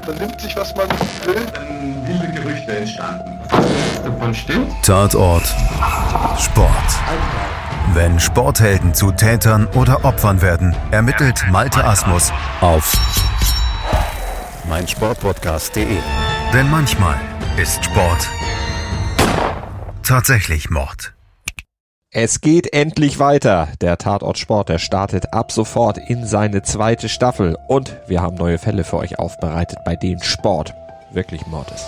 Man nimmt sich, was man will. Dann wilde Gerüchte entstanden. Davon stimmt. Tatort Sport. Wenn Sporthelden zu Tätern oder Opfern werden, ermittelt Malte Asmus auf meinsportpodcast.de. Denn manchmal ist Sport tatsächlich Mord. Es geht endlich weiter. Der Tatort Sport, der startet ab sofort in seine zweite Staffel. Und wir haben neue Fälle für euch aufbereitet, bei denen Sport wirklich Mord ist.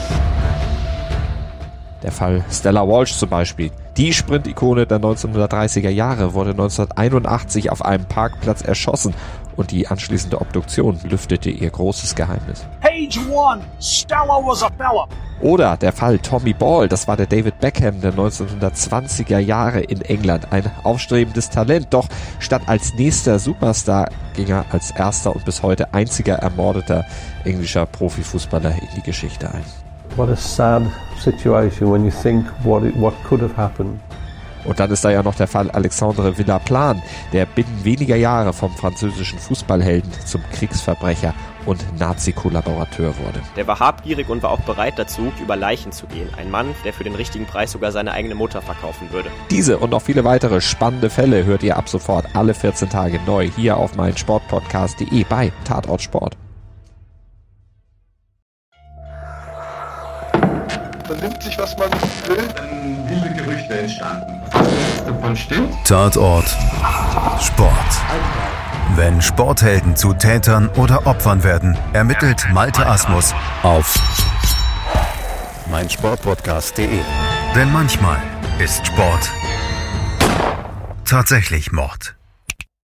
Der Fall Stella Walsh zum Beispiel. Die Sprint-Ikone der 1930er Jahre wurde 1981 auf einem Parkplatz erschossen und die anschließende Obduktion lüftete ihr großes Geheimnis. Page 1, Stella was a fella. Oder der Fall Tommy Ball, das war der David Beckham der 1920er Jahre in England. Ein aufstrebendes Talent, doch statt als nächster Superstar ging er als erster und bis heute einziger ermordeter englischer Profifußballer in die Geschichte ein. What a sad situation when you think what could have happened. Und dann ist da ja noch der Fall Alexandre Villaplan, der binnen weniger Jahre vom französischen Fußballhelden zum Kriegsverbrecher und Nazi-Kollaborateur wurde. Der war habgierig und war auch bereit dazu, über Leichen zu gehen. Ein Mann, der für den richtigen Preis sogar seine eigene Mutter verkaufen würde. Diese und noch viele weitere spannende Fälle hört ihr ab sofort alle 14 Tage neu hier auf meinsportpodcast.de bei Tatort Sport. Man nimmt sich, was man will. Dann wilde Gerüchte entstanden. Davon stimmt. Tatort Sport. Wenn Sporthelden zu Tätern oder Opfern werden, ermittelt Malte Asmus auf meinsportpodcast.de. Denn manchmal ist Sport tatsächlich Mord.